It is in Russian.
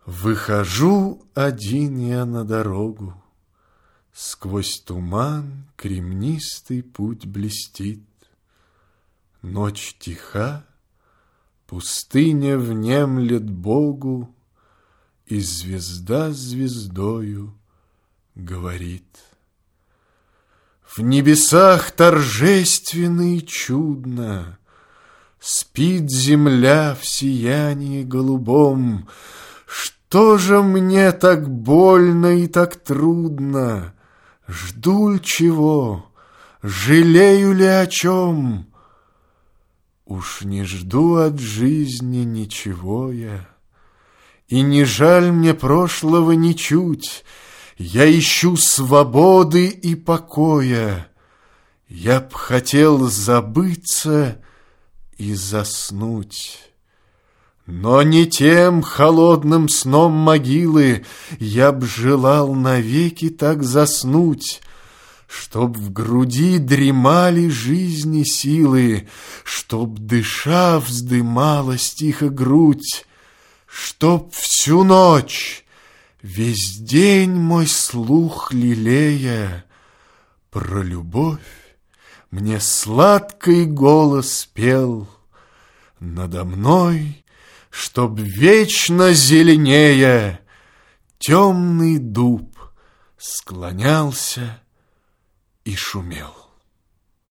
Выхожу один я на дорогу, сквозь туман кремнистый путь блестит. Ночь тиха, пустыня внемлет Богу, и звезда звездою говорит. В небесах торжественно и чудно спит земля в сиянии голубом. Что же мне так больно и так трудно? Жду ль чего? Жалею ли о чем? Уж не жду от жизни ничего я, и не жаль мне прошлого ничуть. Я ищу свободы и покоя. Я б хотел забыться и заснуть. Но не тем холодным сном могилы я б желал навеки так заснуть, чтоб в груди дремали жизни силы, чтоб, дыша, вздымалась тихо грудь, чтоб всю ночь, весь день мой слух лелея, про любовь мне сладкий голос пел надо мной. Чтоб вечно зеленея темный дуб склонялся и шумел.